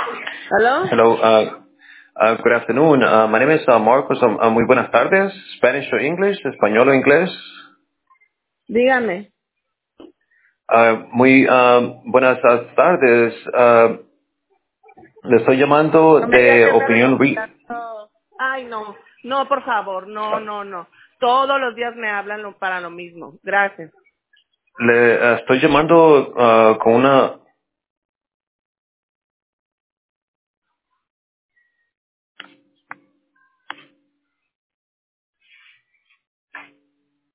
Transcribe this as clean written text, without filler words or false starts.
¿Aló? Hello. Good afternoon. My name is Marcos. Muy buenas tardes. Spanish or English? Español o inglés. Dígame. Muy buenas tardes. Le estoy llamando No me digas de que anda Opinión recopilando. Ay, no. No, por favor. No, no, no. Todos los días me hablan para lo mismo. Gracias. Le estoy llamando con una